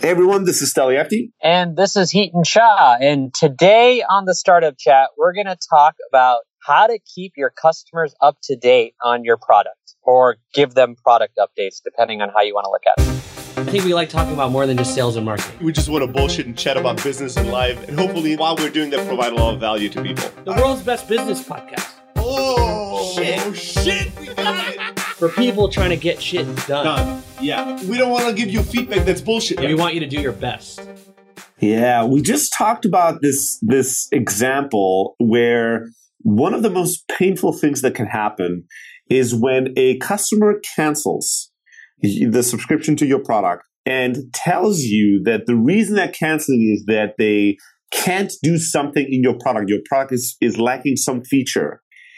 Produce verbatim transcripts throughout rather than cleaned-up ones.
Hey everyone, this is Staliati. And this is Heaton Shah. And today on the Startup Chat, we're going to talk about how to keep your customers up to date on your product or give them product updates, depending on how you want to look at it. I think we like talking about more than just sales and marketing. We just want to bullshit and chat about business and life. And hopefully, while we're doing that, provide a lot of value to people. The world's best business podcast. Oh, shit. Oh, shit. We got it. For people trying to get shit done. Done. Yeah. We don't want to give you feedback that's bullshit. Yeah, we want you to do your best. Yeah. We just talked about this, this example where one of the most painful things that can happen is when a customer cancels the subscription to your product and tells you that the reason they're canceling is that they can't do something in your product. Your product is, is lacking some feature.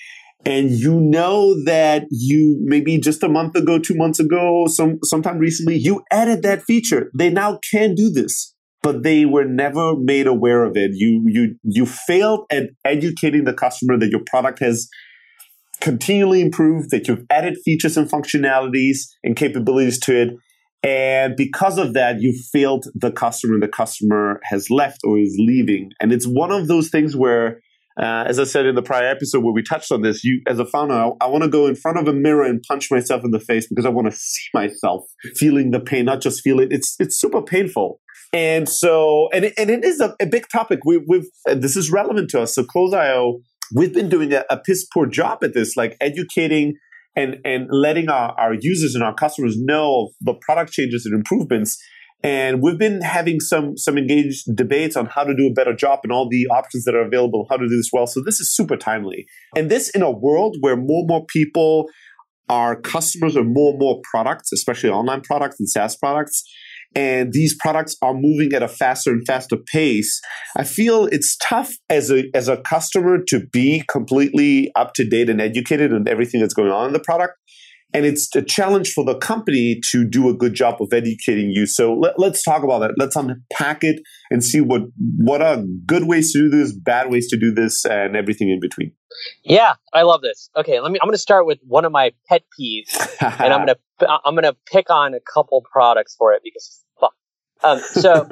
And you know that you maybe just a month ago, two months ago, some sometime recently, you added that feature. They now can do this, but they were never made aware of it. You you you failed at educating the customer that your product has continually improved, that you've added features and functionalities and capabilities to it. And because of that, you failed the customer and the customer has left or is leaving. And it's one of those things where, uh, as I said in the prior episode where we touched on this, you as a founder, I, I want to go in front of a mirror and punch myself in the face because I want to see myself feeling the pain, not just feel it. It's it's super painful. And so, and it, and it is a, a big topic. We, we've this is relevant to us. So Close dot io, we've been doing a, a piss poor job at this, like educating and, and letting our, our users and our customers know of the product changes and improvements. And we've been having some some engaged debates on how to do a better job and all the options that are available, how to do this well. So this is super timely. And this in a world where more and more people are customers of more and more products, especially online products and SaaS products, and these products are moving at a faster and faster pace, I feel it's tough as a as a customer to be completely up to date and educated on everything that's going on in the product. And it's a challenge for the company to do a good job of educating you. So let, let's talk about that. Let's unpack it and see what, what are good ways to do this, bad ways to do this, and everything in between. Yeah, I love this. Okay, let me. I'm going to start with one of my pet peeves, and I'm going to I'm going to pick on a couple products for it because fuck. Um, so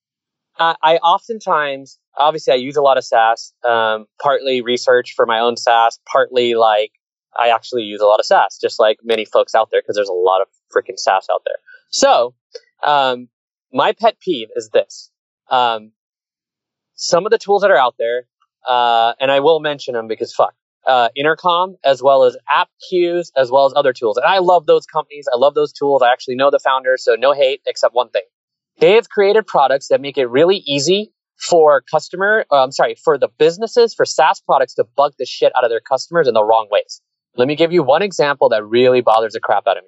I, I oftentimes, obviously, I use a lot of SaaS. Um, partly research for my own SaaS, partly like. I actually use a lot of SaaS, just like many folks out there, because there's a lot of freaking SaaS out there. So, um, my pet peeve is this. Um, some of the tools that are out there, uh, and I will mention them because fuck, uh, Intercom, as well as AppQues, as well as other tools. And I love those companies. I love those tools. I actually know the founders, so no hate, except one thing. They have created products that make it really easy for customer, uh, I'm sorry, for the businesses, for SaaS products to bug the shit out of their customers in the wrong ways. Let me give you one example that really bothers the crap out of me.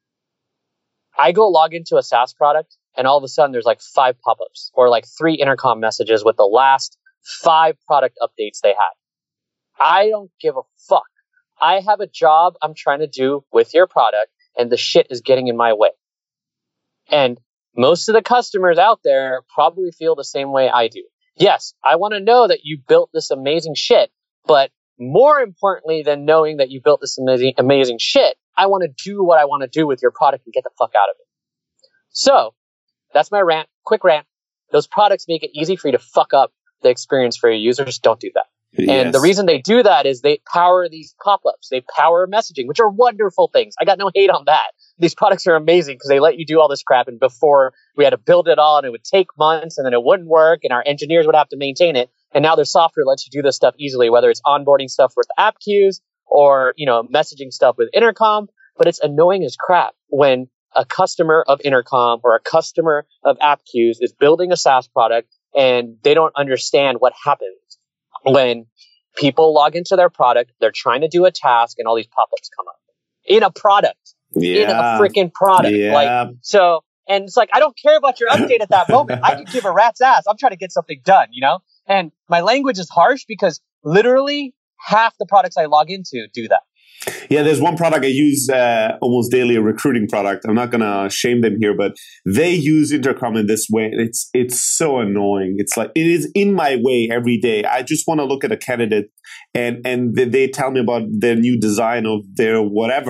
I go log into a SaaS product and all of a sudden there's like five pop-ups or like three intercom messages with the last five product updates they had. I don't give a fuck. I have a job I'm trying to do with your product and the shit is getting in my way. And most of the customers out there probably feel the same way I do. Yes, I want to know that you built this amazing shit, but more importantly than knowing that you built this amazing, amazing shit, I want to do what I want to do with your product and get the fuck out of it. So that's my rant, quick rant. Those products make it easy for you to fuck up the experience for your users. Don't do that. Yes. And the reason they do that is they power these pop-ups. They power messaging, which are wonderful things. I got no hate on that. These products are amazing because they let you do all this crap. And before we had to build it all and it would take months and then it wouldn't work and our engineers would have to maintain it. And now their software lets you do this stuff easily, whether it's onboarding stuff with AppQues or, you know, messaging stuff with Intercom. But it's annoying as crap when a customer of Intercom or a customer of AppQues is building a SaaS product and they don't understand what happens when people log into their product, they're trying to do a task and all these pop-ups come up in a product, yeah. in a freaking product. Yeah. Like, so, and it's like, I don't care about your update at that moment. I can give a rat's ass. I'm trying to get something done, you know? And my language is harsh because literally half the products I log into do that. Yeah, there's one product I use uh, almost daily, a recruiting product. I'm not going to shame them here, but they use Intercom in this way. And it's it's so annoying. It's like, it is in my way every day. I just want to look at a candidate and, and they, they tell me about their new design of their whatever.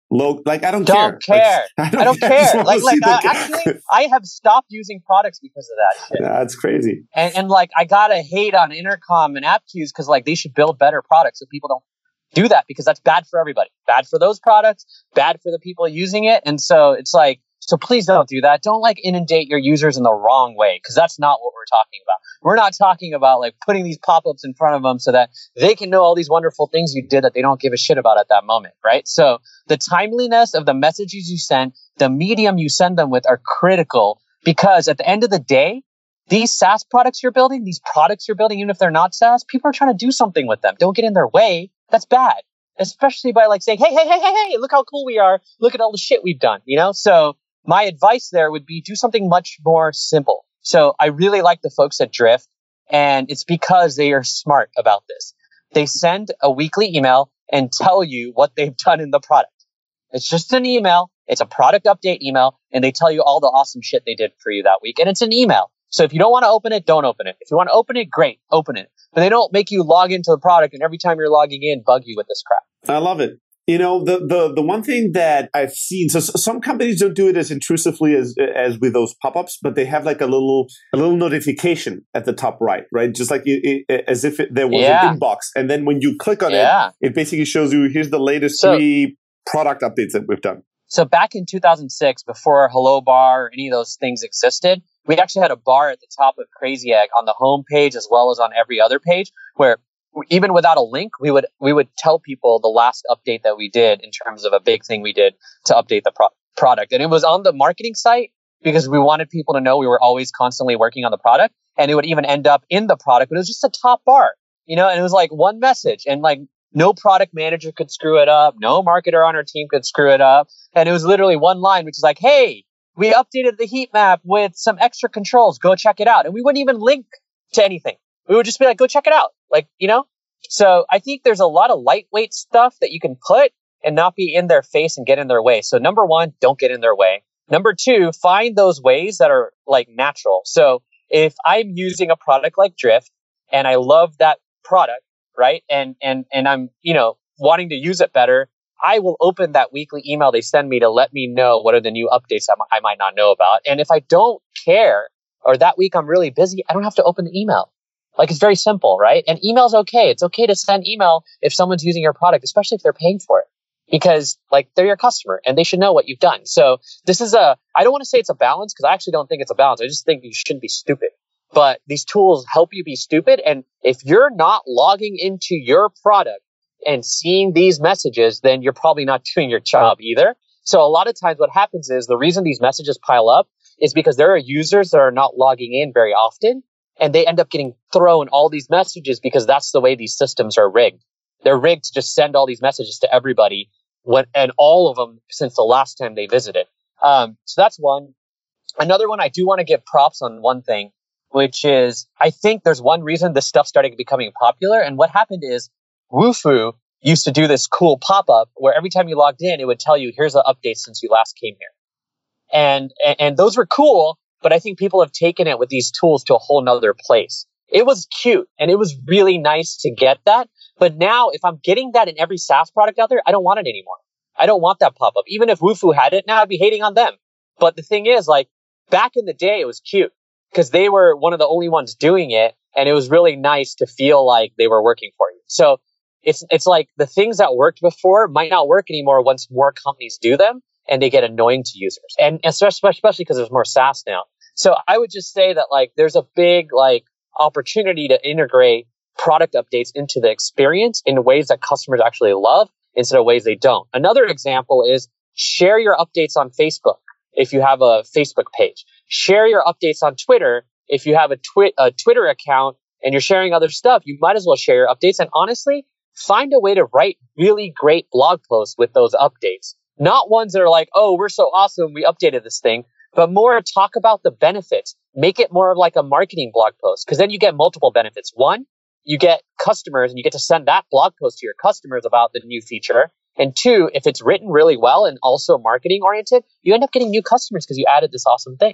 Low, like I don't, don't care. care. Like, I don't, I don't care. I care. Like, like I, actually, I have stopped using products because of that shit. That's crazy. And, and like, I gotta hate on Intercom and AppQues because like they should build better products so people don't do that because that's bad for everybody. Bad for those products, bad for the people using it. And so it's like, so please don't do that. Don't like inundate your users in the wrong way because that's not what we're talking about. We're not talking about like putting these pop-ups in front of them so that they can know all these wonderful things you did that they don't give a shit about at that moment, right? So the timeliness of the messages you send, the medium you send them with are critical because at the end of the day, these SaaS products you're building, these products you're building, even if they're not SaaS, people are trying to do something with them. Don't get in their way. That's bad. Especially by like saying, hey, hey, hey, hey, hey, look how cool we are. Look at all the shit we've done, you know? So my advice there would be do something much more simple. So I really like the folks at Drift, and it's because they are smart about this. They send a weekly email and tell you what they've done in the product. It's just an email. It's a product update email, and they tell you all the awesome shit they did for you that week. And it's an email. So if you don't want to open it, don't open it. If you want to open it, great, open it. But they don't make you log into the product, and every time you're logging in, bug you with this crap. I love it. You know, the, the the one thing that I've seen, so some companies don't do it as intrusively as as with those pop-ups, but they have like a little a little notification at the top right, right? Just like it, it, as if it, there was yeah. an inbox. And then when you click on yeah. it, it basically shows you, here's the latest so, three product updates that we've done. So back in two thousand six, before Hello Bar or any of those things existed, we actually had a bar at the top of Crazy Egg on the home page as well as on every other page where even without a link, we would we would tell people the last update that we did in terms of a big thing we did to update the pro- product. And it was on the marketing site because we wanted people to know we were always constantly working on the product. And it would even end up in the product, but it was just a top bar, you know, and it was like one message. And like no product manager could screw it up. No marketer on our team could screw it up. And it was literally one line, which is like, hey, we updated the heat map with some extra controls. Go check it out. And we wouldn't even link to anything. We would just be like, go check it out. Like, you know, so I think there's a lot of lightweight stuff that you can put and not be in their face and get in their way. So number one, don't get in their way. Number two, find those ways that are like natural. So if I'm using a product like Drift and I love that product, right? And, and, and I'm, you know, wanting to use it better, I will open that weekly email they send me to let me know what are the new updates I, m- I might not know about. And if I don't care or that week I'm really busy, I don't have to open the email. Like, it's very simple, right? And email's okay. It's okay to send email if someone's using your product, especially if they're paying for it, because like they're your customer and they should know what you've done. So this is a, I don't want to say it's a balance because I actually don't think it's a balance. I just think you shouldn't be stupid. But these tools help you be stupid. And if you're not logging into your product and seeing these messages, then you're probably not doing your job either. So a lot of times what happens is the reason these messages pile up is because there are users that are not logging in very often. And they end up getting thrown all these messages because that's the way these systems are rigged. They're rigged to just send all these messages to everybody when, and all of them since the last time they visited. Um, so that's one. Another one, I do want to give props on one thing, which is I think there's one reason this stuff started becoming popular. And what happened is Wufoo used to do this cool pop-up where every time you logged in, it would tell you, here's an update since you last came here. And, and, and those were cool. But I think people have taken it with these tools to a whole nother place. It was cute and it was really nice to get that. But now if I'm getting that in every SaaS product out there, I don't want it anymore. I don't want that pop-up. Even if Wufoo had it, now I'd be hating on them. But the thing is, like, back in the day, it was cute because they were one of the only ones doing it. And it was really nice to feel like they were working for you. So it's, it's like the things that worked before might not work anymore once more companies do them. And they get annoying to users, and especially especially because there's more SaaS now. So I would just say that like there's a big like opportunity to integrate product updates into the experience in ways that customers actually love instead of ways they don't. Another example is share your updates on Facebook if you have a Facebook page. Share your updates on Twitter if you have a, twi- a Twitter account and you're sharing other stuff. You might as well share your updates. And honestly, find a way to write really great blog posts with those updates. Not ones that are like, oh, we're so awesome, we updated this thing, but more talk about the benefits. Make it more of like a marketing blog post, because then you get multiple benefits. One, you get customers and you get to send that blog post to your customers about the new feature. And two, if it's written really well and also marketing oriented, you end up getting new customers because you added this awesome thing.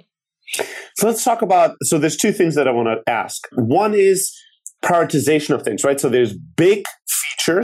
So let's talk about, so there's two things that I want to ask. One is prioritization of things, right? So there's big features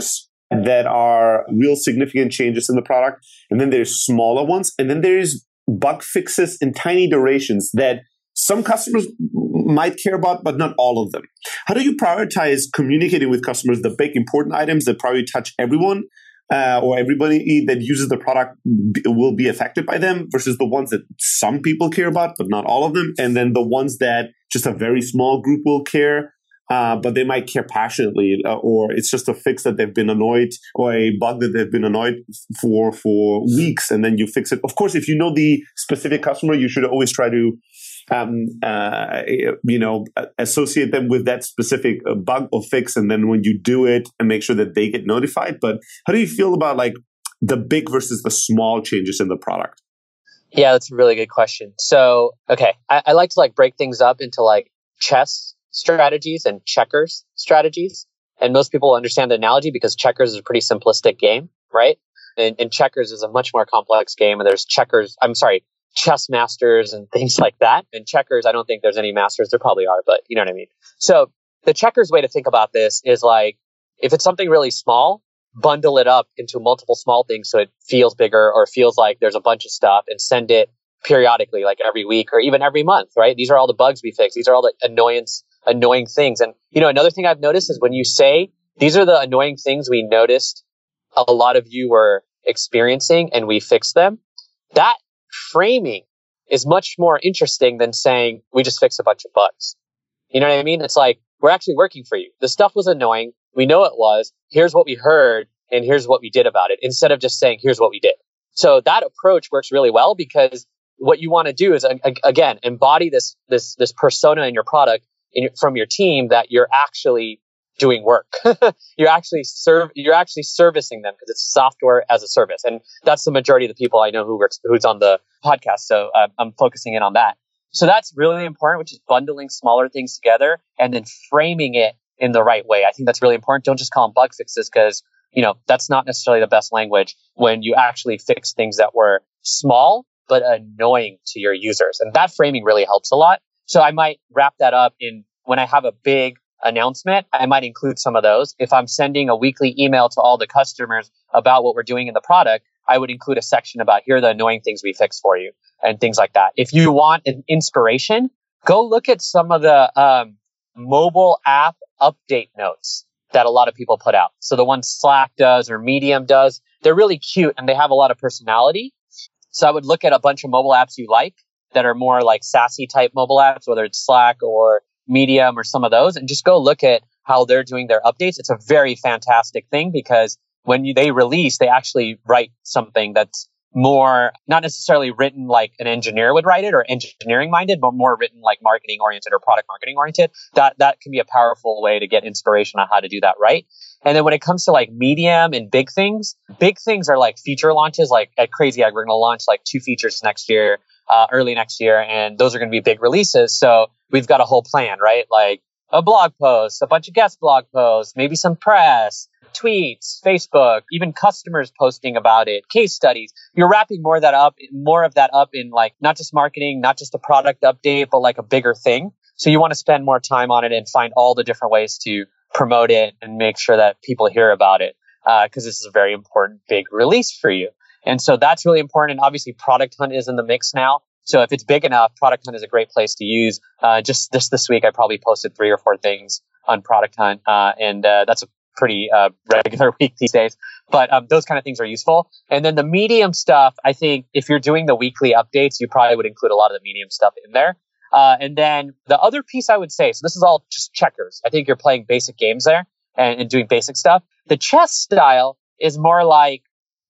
that are real significant changes in the product. And then there's smaller ones. And then there's bug fixes in tiny durations that some customers might care about, but not all of them. How do you prioritize communicating with customers the big important items that probably touch everyone uh, or everybody that uses the product b- will be affected by them versus the ones that some people care about, but not all of them, and then the ones that just a very small group will care, uh, but they might care passionately, uh, or it's just a fix that they've been annoyed or a bug that they've been annoyed for for weeks, and then you fix it. Of course, if you know the specific customer, you should always try to Um, uh, you know, associate them with that specific uh, bug or fix, and then when you do it, and make sure that they get notified. But how do you feel about like the big versus the small changes in the product? Yeah, that's a really good question. So, okay, I, I like to like break things up into like chess strategies and checkers strategies. And most people understand the analogy because checkers is a pretty simplistic game, right? And, and checkers is a much more complex game. And there's checkers, I'm sorry, chess masters and things like that. And checkers, I don't think there's any masters. There probably are, but you know what I mean? So the checkers way to think about this is like, if it's something really small, bundle it up into multiple small things so it feels bigger or feels like there's a bunch of stuff, and send it periodically, like every week or even every month, right? These are all the bugs we fix. These are all the annoyance, annoying things. And, you know, another thing I've noticed is when you say, these are the annoying things we noticed a lot of you were experiencing and we fixed them, that framing is much more interesting than saying we just fixed a bunch of bugs. You know what I mean? It's like, we're actually working for you. The stuff was annoying. We know it was. Here's what we heard and here's what we did about it, instead of just saying, here's what we did. So that approach works really well, because what you want to do is, again, embody this this this persona in your product in your, from your team, that you're actually doing work. you're actually serve you're actually servicing them, because it's software as a service, and that's the majority of the people I know who works who's on the podcast. So uh, I'm focusing in on that. So that's really important, which is bundling smaller things together and then framing it in the right way. I think that's really important. Don't just call them bug fixes, because you know that's not necessarily the best language when you actually fix things that were small but annoying to your users, and that framing really helps a lot. So I might wrap that up in, when I have a big announcement, I might include some of those. If I'm sending a weekly email to all the customers about what we're doing in the product, I would include a section about, here are the annoying things we fixed for you, and things like that. If you want an inspiration, go look at some of the um, mobile app update notes that a lot of people put out. So the ones Slack does or Medium does, they're really cute and they have a lot of personality. So I would look at a bunch of mobile apps you like that are more like sassy type mobile apps, whether it's Slack or Medium or some of those, and just go look at how they're doing their updates. It's a very fantastic thing, because when you, they release, they actually write something that's more, not necessarily written like an engineer would write it or engineering minded, but more written like marketing oriented or product marketing oriented. That, that can be a powerful way to get inspiration on how to do that right. And then when it comes to like medium and big things, big things are like feature launches. Like at Crazy Egg, we're going to launch like two features next year, uh, early next year. And those are going to be big releases. So we've got a whole plan, right? Like a blog post, a bunch of guest blog posts, maybe some press, tweets, Facebook, even customers posting about it, case studies. You're wrapping more of that up, more of that up in like not just marketing, not just a product update, but like a bigger thing. So you want to spend more time on it and find all the different ways to promote it and make sure that people hear about it, because uh, this is a very important big release for you. And so that's really important. And obviously Product Hunt is in the mix now. So if it's big enough, Product Hunt is a great place to use. Uh, just this this week, I probably posted three or four things on Product Hunt, uh, and uh, that's a pretty uh, regular week these days. But um, those kind of things are useful. And then the Medium stuff, I think if you're doing the weekly updates, you probably would include a lot of the Medium stuff in there. Uh, and then the other piece I would say, so this is all just checkers. I think you're playing basic games there and, and doing basic stuff. The chess style is more like,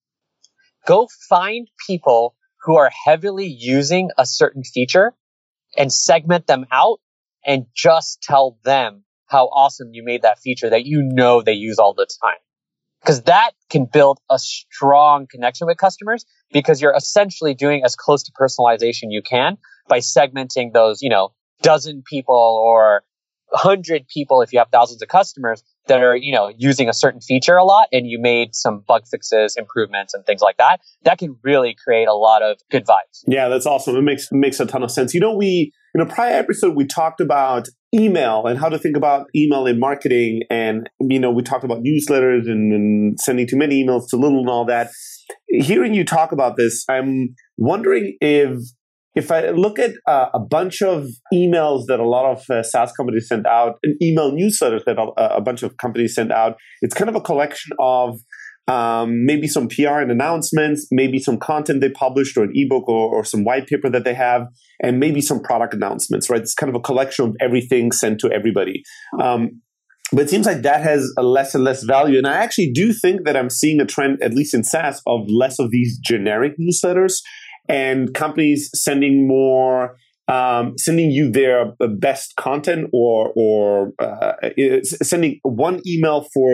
go find people who are heavily using a certain feature and segment them out and just tell them how awesome you made that feature that you know they use all the time. Because that can build a strong connection with customers, because you're essentially doing as close to personalization you can by segmenting those, you know, dozen people or hundred people, if you have thousands of customers that are, you know, using a certain feature a lot, and you made some bug fixes, improvements, and things like that. That can really create a lot of good vibes. Yeah, that's awesome. It makes makes a ton of sense. You know, we in a prior episode we talked about email and how to think about email in marketing. And, you know, we talked about newsletters and, and sending too many emails too little and all that. Hearing you talk about this, I'm wondering if if I look at uh, a bunch of emails that a lot of uh, SaaS companies send out, and email newsletters that a, a bunch of companies send out, it's kind of a collection of um, maybe some P R and announcements, maybe some content they published or an ebook or, or some white paper that they have, and maybe some product announcements, right? It's kind of a collection of everything sent to everybody. Um, But it seems like that has a less and less value. And I actually do think that I'm seeing a trend, at least in SaaS, of less of these generic newsletters and companies sending more, um, sending you their best content or, or uh, sending one email for